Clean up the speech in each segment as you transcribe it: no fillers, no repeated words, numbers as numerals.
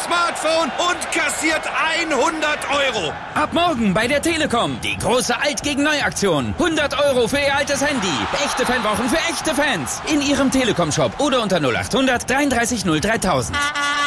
Smartphone und kassiert 100 Euro. Ab morgen bei der Telekom. Die große Alt gegen Neu-Aktion. 100 Euro für Ihr altes Handy. Echte Fanwochen für echte Fans. In Ihrem Telekom-Shop oder unter 0800 33 0 3000.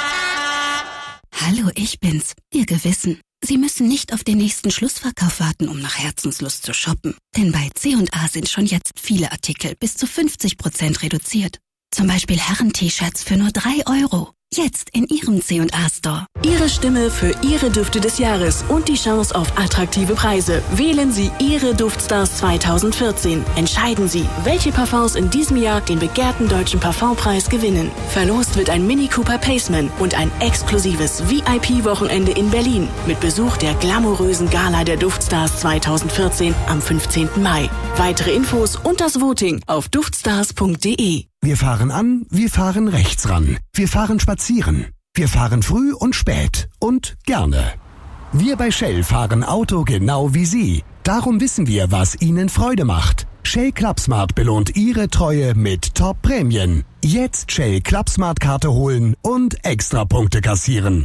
Hallo, ich bin's, Ihr Gewissen. Sie müssen nicht auf den nächsten Schlussverkauf warten, um nach Herzenslust zu shoppen. Denn bei C&A sind schon jetzt viele Artikel bis zu 50% reduziert. Zum Beispiel Herren-T-Shirts für nur 3 Euro. Jetzt in Ihrem C&A-Store. Ihre Stimme für Ihre Düfte des Jahres und die Chance auf attraktive Preise. Wählen Sie Ihre Duftstars 2014. Entscheiden Sie, welche Parfums in diesem Jahr den begehrten deutschen Parfumpreis gewinnen. Verlost wird ein Mini Cooper Paceman und ein exklusives VIP-Wochenende in Berlin mit Besuch der glamourösen Gala der Duftstars 2014 am 15. Mai. Weitere Infos und das Voting auf duftstars.de. Wir fahren an, wir fahren rechts ran. Wir fahren spazieren. Wir fahren früh und spät und gerne. Wir bei Shell fahren Auto genau wie Sie. Darum wissen wir, was Ihnen Freude macht. Shell Clubsmart belohnt Ihre Treue mit Top-Prämien. Jetzt Shell Clubsmart-Karte holen und Extrapunkte kassieren.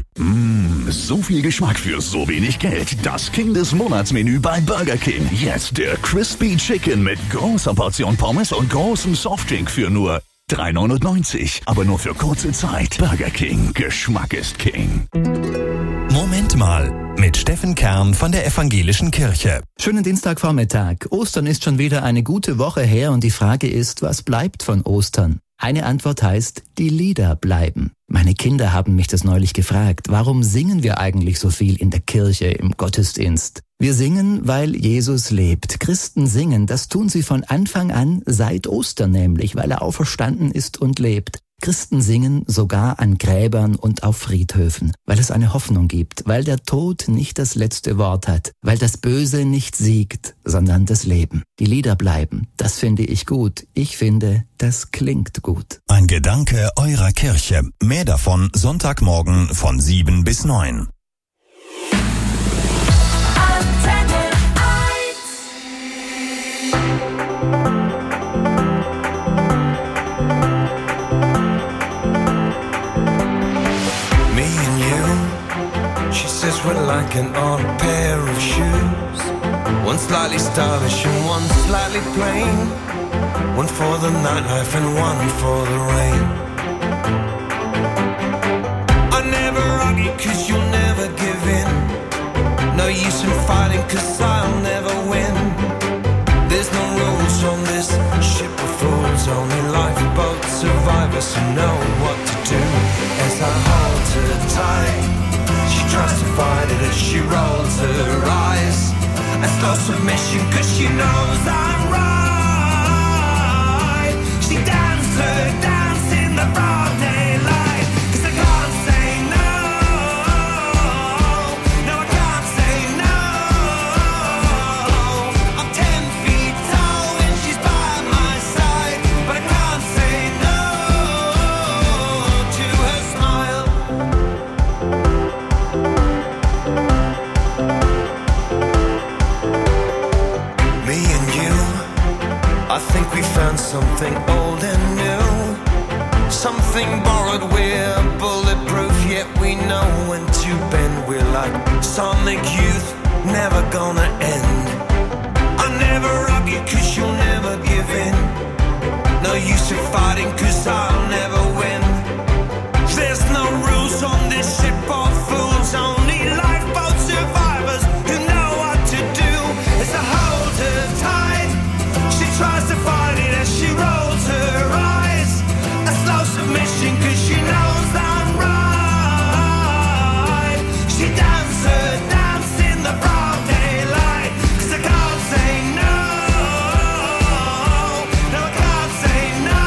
So viel Geschmack für so wenig Geld. Das King des Monatsmenü bei Burger King. Jetzt der Crispy Chicken mit großer Portion Pommes und großem Softdrink für nur 3,99. Aber nur für kurze Zeit. Burger King. Geschmack ist King. Moment mal. Mit Steffen Kern von der Evangelischen Kirche. Schönen Dienstagvormittag. Ostern ist schon wieder eine gute Woche her und die Frage ist, was bleibt von Ostern? Eine Antwort heißt, die Lieder bleiben. Meine Kinder haben mich das neulich gefragt, warum singen wir eigentlich so viel in der Kirche, im Gottesdienst? Wir singen, weil Jesus lebt. Christen singen, das tun sie von Anfang an, seit Ostern nämlich, weil er auferstanden ist und lebt. Christen singen sogar an Gräbern und auf Friedhöfen, weil es eine Hoffnung gibt, weil der Tod nicht das letzte Wort hat, weil das Böse nicht siegt, sondern das Leben. Die Lieder bleiben, das finde ich gut. Ich finde, das klingt gut. Ein Gedanke eurer Kirche. Mehr davon Sonntagmorgen von 7 bis 9. We're like an odd pair of shoes. One slightly stylish and one slightly plain. One for the nightlife and one for the rain. I never argue cause you'll never give in. No use in fighting cause I'll never win. There's no rules on this ship of fools. Only lifeboat survivors who know what to do. As I hold her tight, she tries to fight it as she rolls her eyes. A slow submission cause she knows I'm right. She dances her dance in the broad daylight. Cause I can't say no. No, I can't say no. I'm 10 feet tall when she's by my side. But I can't say no to her smile. I think we found something old and new. Something borrowed, we're bulletproof. Yet we know when to bend. We're like sonic youth, never gonna end. I never argue cause you'll never give in. No use in fighting cause I'll never win. There's no rules on this ship of fools. Only lifeboat survivors who know what to do. It's a hold her tight. She tries to fight it as she rolls her eyes. A slow submission cause she knows I'm right. She dances her dance in the broad daylight. Cause I can't say no. No, I can't say no.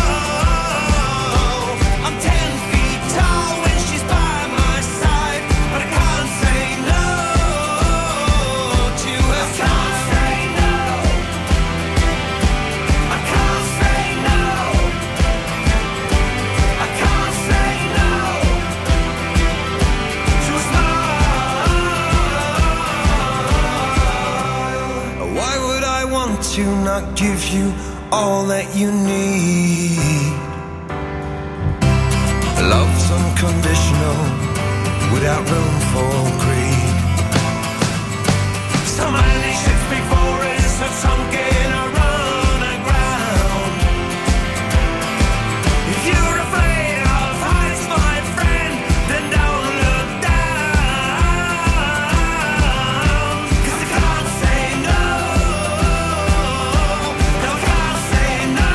I'm 10 feet tall when she's by my side. But I can't say no to her. I can't say no. I can't say no. I can't say no to a smile. Why would I want to not give you all that you need? Love's unconditional, without room for greed. So many ships before us have sunk in a run aground. If you're afraid of heights, my friend, then don't look down. 'Cause I can't say no. No, can't say no.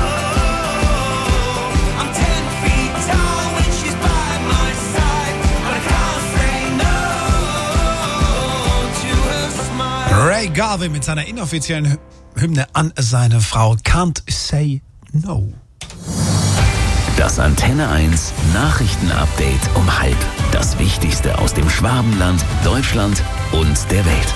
I'm 10 feet tall when she's by my side, but I can't say no to her smile. Ray Garvey mit seiner inoffiziellen Hymne an seine Frau Can't Say No. Das Antenne 1 Nachrichtenupdate um 12:30. Das Wichtigste aus dem Schwabenland, Deutschland und der Welt.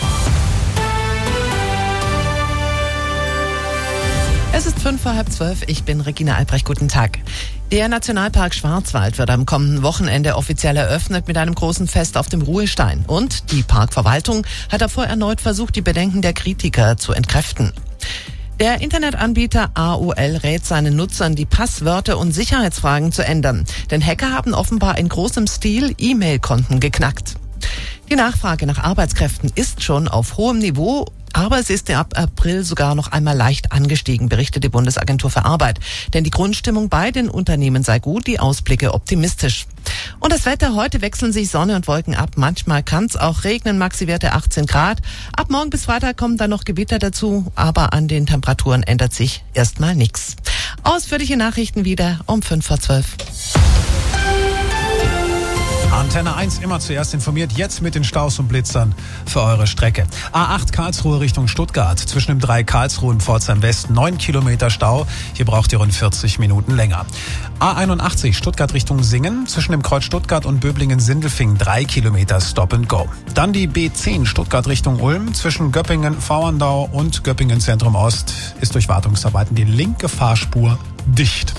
Es ist 11:55, ich bin Regina Albrecht, guten Tag. Der Nationalpark Schwarzwald wird am kommenden Wochenende offiziell eröffnet mit einem großen Fest auf dem Ruhestein. Und die Parkverwaltung hat davor erneut versucht, die Bedenken der Kritiker zu entkräften. Der Internetanbieter AOL rät seinen Nutzern, die Passwörter und Sicherheitsfragen zu ändern. Denn Hacker haben offenbar in großem Stil E-Mail-Konten geknackt. Die Nachfrage nach Arbeitskräften ist schon auf hohem Niveau, aber es ist ab April sogar noch einmal leicht angestiegen, berichtet die Bundesagentur für Arbeit. Denn die Grundstimmung bei den Unternehmen sei gut, die Ausblicke optimistisch. Und das Wetter, heute wechseln sich Sonne und Wolken ab. Manchmal kann es auch regnen, Maxi-Werte 18 Grad. Ab morgen bis Freitag kommen dann noch Gewitter dazu, aber an den Temperaturen ändert sich erstmal nichts. Ausführliche Nachrichten wieder um 11:55. Antenne 1 immer zuerst informiert, jetzt mit den Staus und Blitzern für eure Strecke. A8 Karlsruhe Richtung Stuttgart, zwischen dem 3 Karlsruhe und Pforzheim West 9 Kilometer Stau, hier braucht ihr rund 40 Minuten länger. A81 Stuttgart Richtung Singen, zwischen dem Kreuz Stuttgart und Böblingen-Sindelfingen 3 Kilometer Stop and Go. Dann die B10 Stuttgart Richtung Ulm, zwischen Göppingen-Vauerndau und Göppingen Zentrum Ost ist durch Wartungsarbeiten die linke Fahrspur dicht.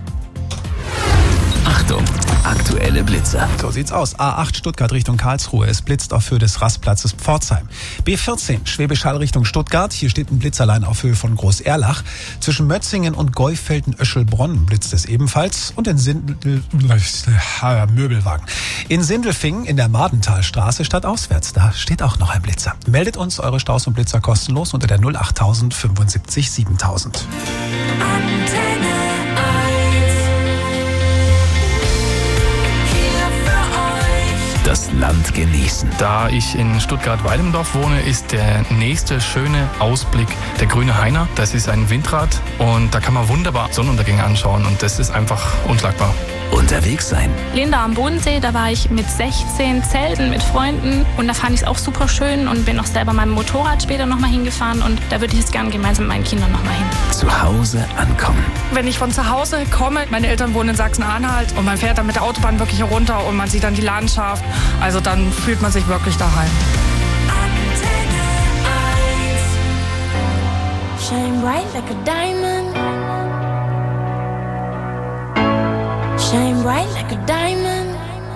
Achtung, aktuelle Blitzer. So sieht's aus. A8 Stuttgart Richtung Karlsruhe. Es blitzt auf Höhe des Rastplatzes Pforzheim. B14 Schwäbisch Hall Richtung Stuttgart. Hier steht ein Blitzerlein auf Höhe von Groß-Erlach. Zwischen Mötzingen und Gäufelden-Öschelbronn blitzt es ebenfalls. Und in Möbelwagen. In Sindelfingen in der Madentalstraße stadtauswärts. Da steht auch noch ein Blitzer. Meldet uns eure Staus und Blitzer kostenlos unter der 08000 75 7000. Das Land genießen. Da ich in Stuttgart-Weilendorf wohne, ist der nächste schöne Ausblick der Grüne Heiner. Das ist ein Windrad und da kann man wunderbar Sonnenuntergänge anschauen und das ist einfach unschlagbar. Unterwegs sein. Linda am Bodensee, da war ich mit 16 Zelten mit Freunden und da fand ich es auch super schön und bin auch selber mit meinem Motorrad später nochmal hingefahren und da würde ich jetzt gerne gemeinsam mit meinen Kindern nochmal hin. Zu Hause ankommen. Wenn ich von zu Hause komme, meine Eltern wohnen in Sachsen-Anhalt und man fährt dann mit der Autobahn wirklich hier runter und man sieht dann die Landschaft, also dann fühlt man sich wirklich daheim. Shine bright like a diamond. Shine bright like a diamond.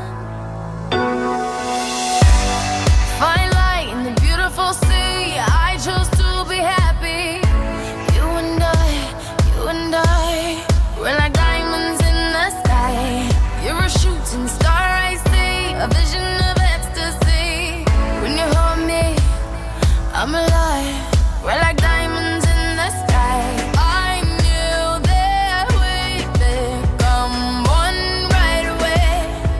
Find light in the beautiful sea. I chose to be happy. You and I, we're like diamonds in the sky. You're a shooting star, I see, a vision of ecstasy. When you hold me, I'm alive. We're like diamonds in the sky. I knew that we'd become one right away.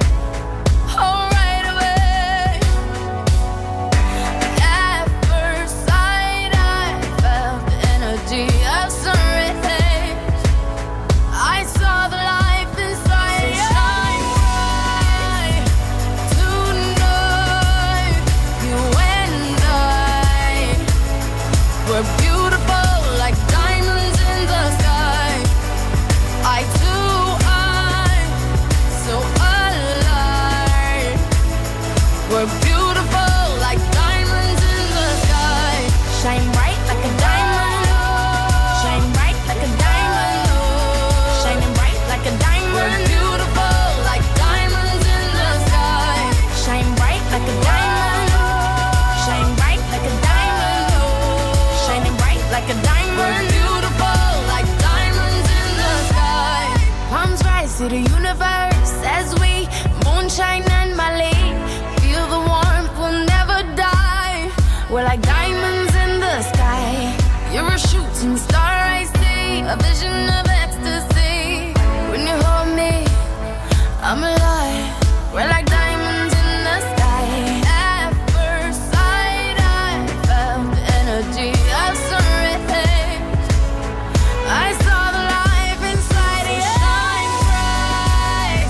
shooting star I see, a vision of ecstasy. When you hold me, I'm alive. We're like diamonds in the sky. At first sight, I felt the energy of sunrise. I saw the life inside you. Shine bright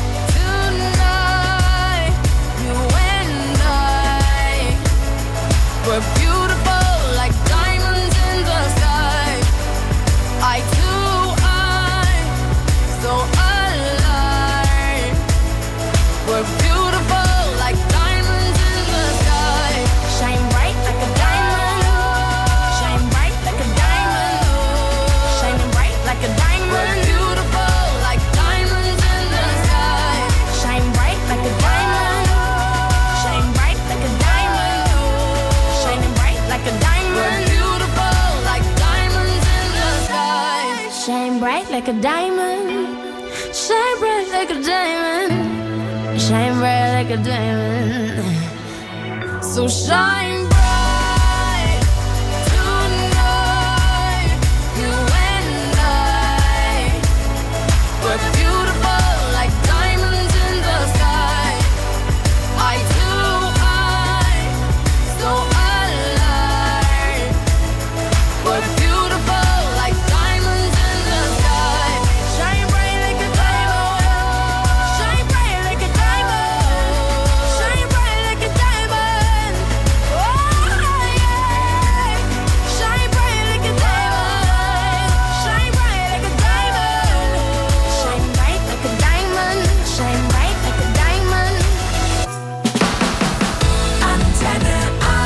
tonight. You and I were beautiful like diamonds in the sky. I so alive. We're beautiful like diamonds in the sky. Shine bright like a diamond. Shine bright like a diamond. Shining bright like a diamond. We're beautiful like diamonds in the sky. Shine bright like a diamond. Shine bright like a diamond. Shining bright like a diamond. We're beautiful like diamonds in the sky. Shine bright like a diamond. Shine bright like a diamond. Shine bright like a diamond. So shine bright tonight. You and I were beautiful like diamonds in the sky. I so alive. We're beautiful like diamonds in the sky. Shine bright like a diamond. Shine bright like a diamond. Shine bright like a diamond. Oh yeah. Shine bright like a diamond. Shine bright like a diamond. Shine bright like a diamond. Shine bright like a diamond. Antenne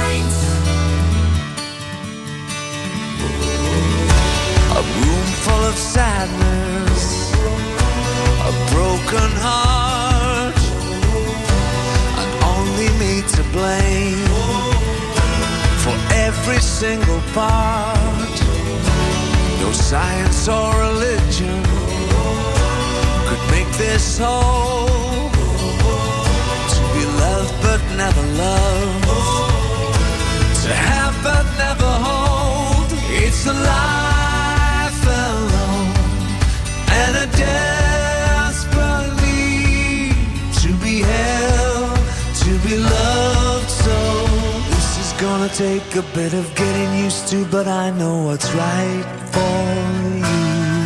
1. A room full of sadness, a broken heart, and only me to blame for every single part. No science or religion could make this whole. To be loved but never loved, to have but never hold. It's a life alone and a desperate need to be held, to be loved. So this is gonna take a bit of getting used to, but I know what's right for you.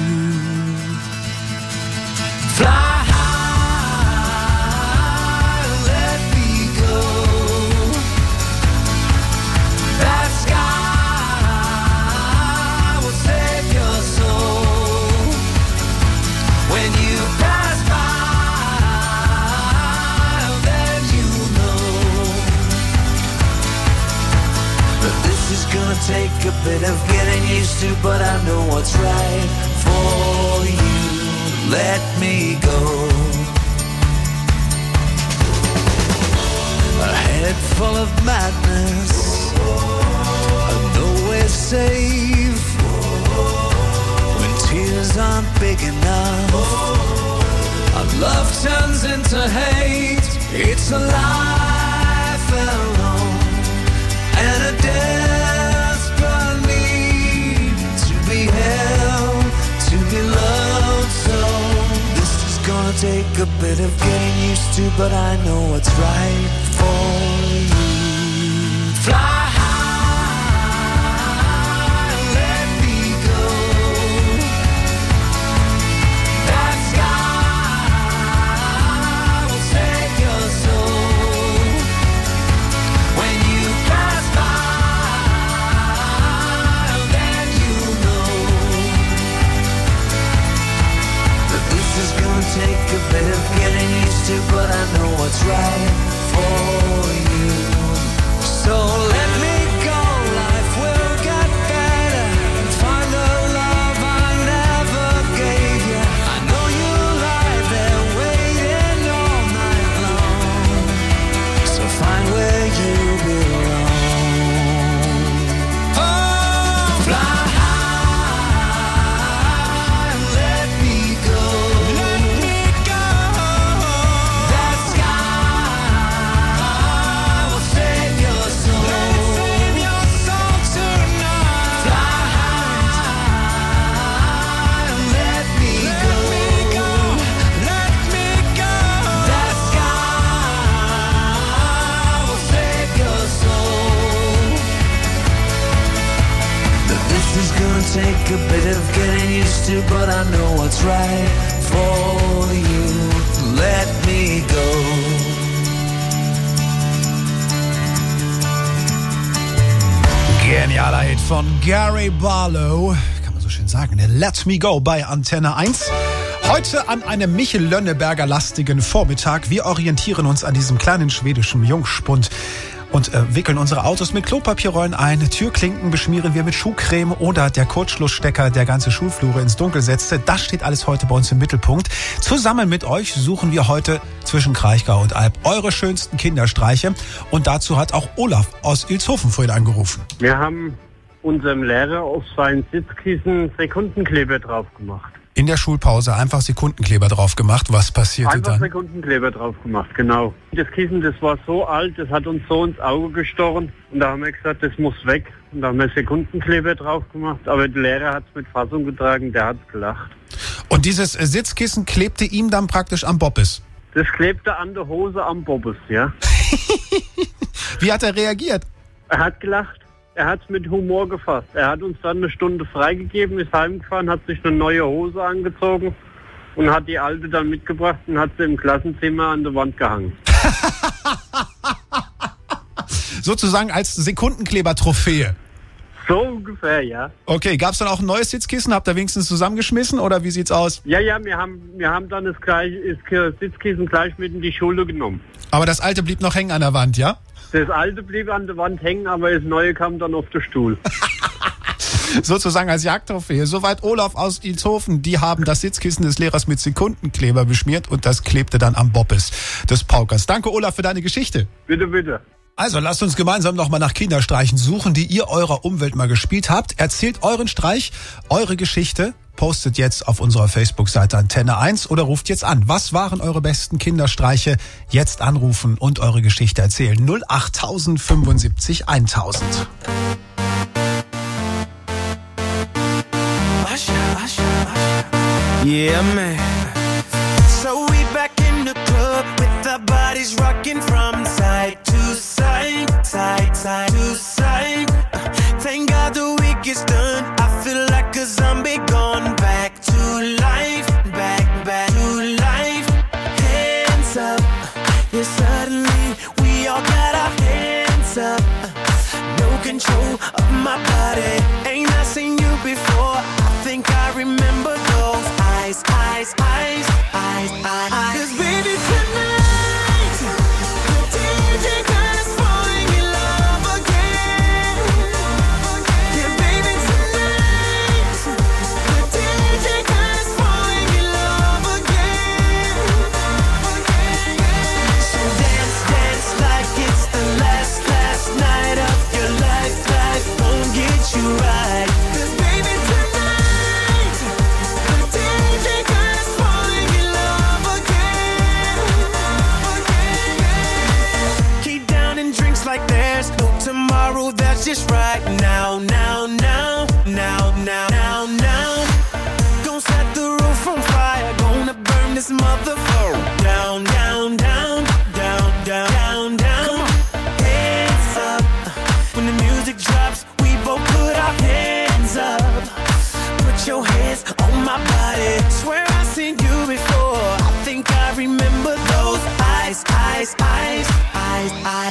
Fly high, let me go. That sky will save your soul. When you pass by, then you know that this is gonna take a bit of getting used to, but I know what's right for you. Let me go. A head full of madness, and nowhere safe. When tears aren't big enough, our love turns into hate. It's a life alone and a desperate need to be held, to be loved. So this is gonna take a bit of getting used to, but I know what's right for you. Fly high, let me go. That sky will save your soul. When you pass by, then you know that this is gonna take a bit of getting used to, but I know what's right for you. So let me go, life will get better. Find the love I never gave you. I know you lie there waiting all night long. So find where you belong. Oh, fly high, let me go. Let me go. That sky will save your soul. Save your soul tonight. Fly high. a bit of getting used to, but I know what's right for you. Let me go. Genialer Hit von Gary Barlow, kann man so schön sagen, der Let Me Go bei Antenne 1. Heute an einem Michel Lönneberger lastigen Vormittag. Wir orientieren uns an diesem kleinen schwedischen Jungspund und wickeln unsere Autos mit Klopapierrollen ein. Türklinken beschmieren wir mit Schuhcreme oder der Kurzschlussstecker, der ganze Schulflure ins Dunkel setzte. Das steht alles heute bei uns im Mittelpunkt. Zusammen mit euch suchen wir heute zwischen Kraichgau und Alb eure schönsten Kinderstreiche. Und dazu hat auch Olaf aus Ilshofen vorhin angerufen. Wir haben unserem Lehrer auf sein Sitzkissen Sekundenkleber drauf gemacht. In der Schulpause einfach Sekundenkleber drauf gemacht. Was passierte einfach dann? Einfach Sekundenkleber drauf gemacht, genau. Das Kissen, das war so alt, das hat uns so ins Auge gestochen. Und da haben wir gesagt, das muss weg. Und da haben wir Sekundenkleber drauf gemacht. Aber der Lehrer hat es mit Fassung getragen, der hat gelacht. Und dieses Sitzkissen klebte ihm dann praktisch am Bobbes? Das klebte an der Hose am Bobbes, ja. Wie hat er reagiert? Er hat gelacht. Er hat es mit Humor gefasst. Er hat uns dann eine Stunde freigegeben, ist heimgefahren, hat sich eine neue Hose angezogen und hat die alte dann mitgebracht und hat sie im Klassenzimmer an der Wand gehangen. Sozusagen als Sekundenkleber-Trophäe. So ungefähr, ja. Okay, gab es dann auch ein neues Sitzkissen? Habt ihr wenigstens zusammengeschmissen oder wie sieht's aus? Ja, wir haben dann das Sitzkissen gleich mit in die Schule genommen. Aber das alte blieb noch hängen an der Wand, ja? Das alte blieb an der Wand hängen, aber das neue kam dann auf den Stuhl. Sozusagen als Jagdtrophäe. Soweit Olaf aus Ilshofen. Die haben das Sitzkissen des Lehrers mit Sekundenkleber beschmiert und das klebte dann am Bobbes des Paukers. Danke, Olaf, für deine Geschichte. Bitte, bitte. Also lasst uns gemeinsam nochmal nach Kinderstreichen suchen, die ihr eurer Umwelt mal gespielt habt. Erzählt euren Streich, eure Geschichte. Postet jetzt auf unserer Facebook-Seite Antenne 1 oder ruft jetzt an. Was waren eure besten Kinderstreiche? Jetzt anrufen und eure Geschichte erzählen. 08075 1000. Yeah, man. So we back in the club with our bodies rocking from side to side, side, side to side. Thank God the week is done. I feel like a zombie gone back to life, back to life. Hands up, yeah, suddenly we all got our hands up. No control of my body. Ain't I seen you before? I think I remember those eyes, eyes, eyes, eyes, eyes. 'Cause baby tonight, the DJ got us falling in love again. Yeah, baby tonight, the DJ got us falling in love again. So dance, dance like it's the last night of your life. Life won't get you right. 'Cause baby tonight, the DJ got us falling in love again. Keep down and drinks like there's no tomorrow. That's just right now, now, now, now, now, now, now. Gonna set the roof on fire. Gonna burn this motherfucker down, down, down, down, down, down, down. Come on, hands up. When the music drops, we both put our hands up. Put your hands on my body. Swear I've seen you before. I think I remember those eyes, eyes, eyes, eyes, eyes.